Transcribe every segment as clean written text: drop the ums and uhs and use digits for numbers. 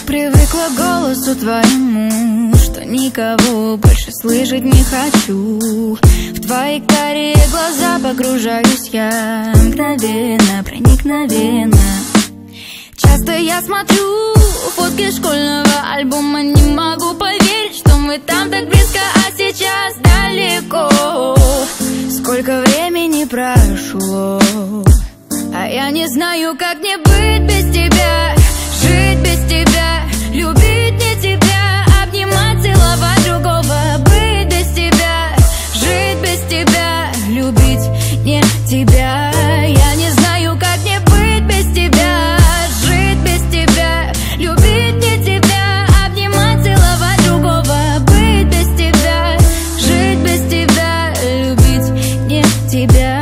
привыкла к голосу твоему, что никого больше слышать не хочу. В твои карие глаза погружаюсь я мгновенно, проникновенно. Часто я смотрю фотки школьного альбома, не могу поверить, что мы там так близко, а сейчас далеко. Сколько времени прошло, а я не знаю, как мне быть без тебя, жить без тебя, любить не тебя, обнимать, целовать другого, быть без тебя, жить без тебя, любить не тебя. Я не знаю, как мне быть без тебя, жить без тебя, любить не тебя, обнимать, целовать другого, быть без тебя, жить без тебя, любить не тебя.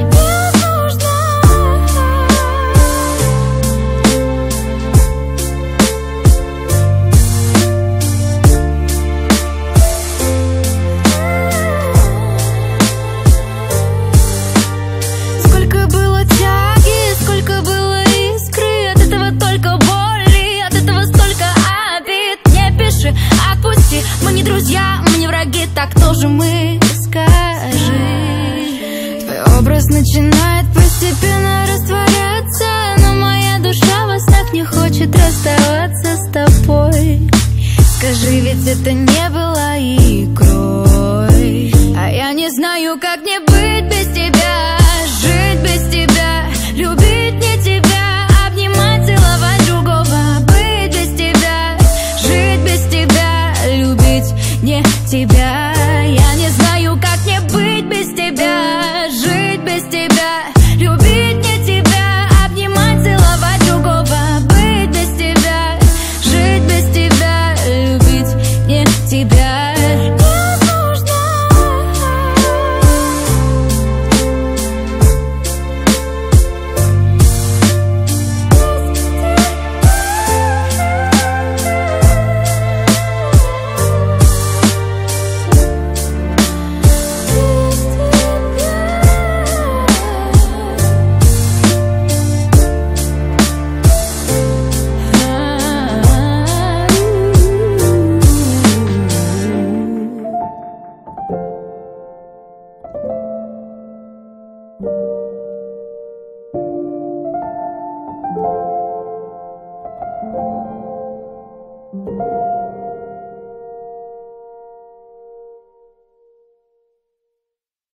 Мы не друзья, мы не враги, так кто же мы, скажи? Твой образ начинает постепенно растворяться, но моя душа во снах не хочет расставаться с тобой. Скажи, ведь это не было игрой, а я не знаю, как мне быть без тебя, жить без тебя, любить не тебя, обнимать, целовать другого, быть без тебя, жить без тебя, любить не тебя. Я не знаю, как мне быть без тебя, жить без тебя, любить не тебя, обнимать, целовать другого, быть без тебя, жить без тебя, любить не тебя. Thank you.